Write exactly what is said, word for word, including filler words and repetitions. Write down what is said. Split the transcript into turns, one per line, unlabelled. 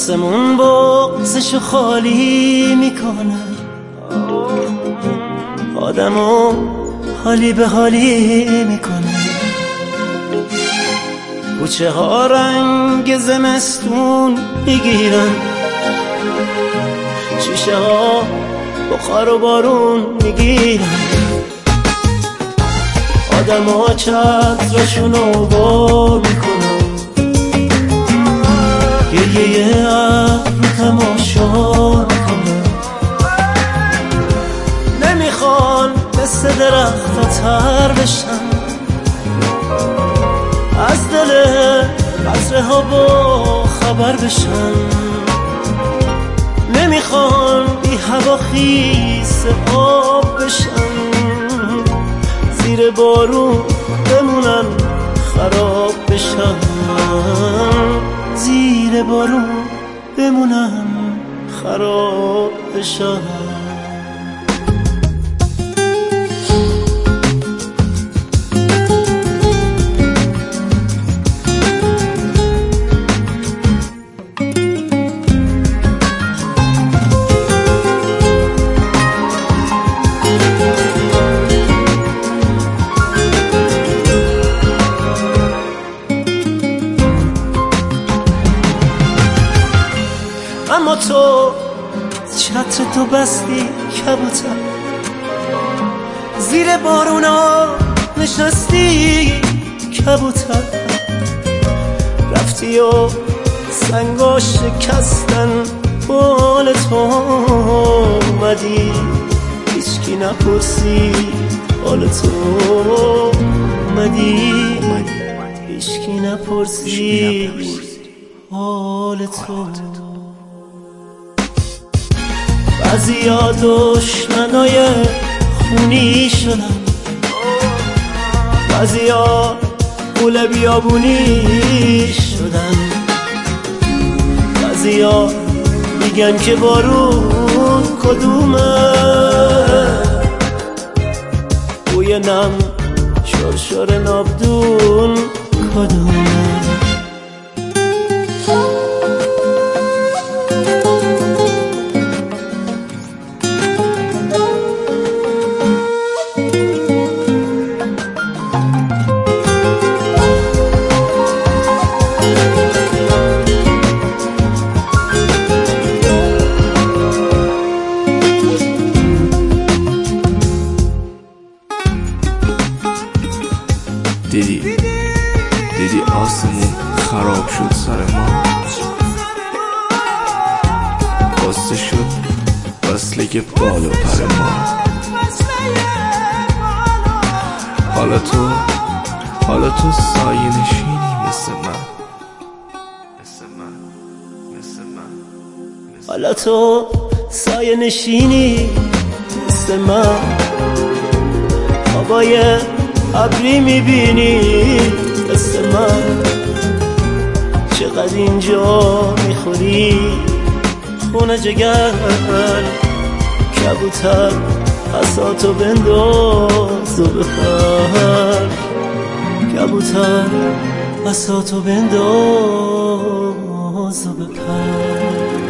آسمون بغزشو خالی میکنه، آدمو حالی به حالی میکنه. کوچه ها رنگ زمستون میگیرن، شیشه ها بخار و بارون میگیرن. آدم ها چترشونو بار میکنن، گریه ابر تماشا میکنن. نمیخوان مثل درخت تر بشن، از دل قطره ها با خبر بشن. نمیخوان بی هوا خیس آب بشن، زیر بارون بمونن خراب بشن. زیر بارون بمونن خراب بشن. اما تو چتر تو بستی کبوتر، زیر بارونا نشستی کبوتر. رفتی و سنگا شکستن بال تو، اومدی هیچکی نپرسی حال تو. اومدی هیچکی نپرسی حال تو. بعضیا دشمنای خونی شدن، بعضیا غول بیابونی شدن. بعضیا میگن که بارون کدومه، بوی نم شرشر نابدون کدومه.
دیدی دیدی آسمون خراب شد سر ما، بسته شد وصله بال و پر ما. حالا تو حالا تو سایه نشینی مثل من، مثل من مثل من.
حالا تو سایه نشینی مثل من، خوابای ابری میبینی مثل من. چقدر اینجا میخوری خونه جگر، کبوتر عصاتو بنداز و بپر. کبوتر عصاتو بنداز و بپر.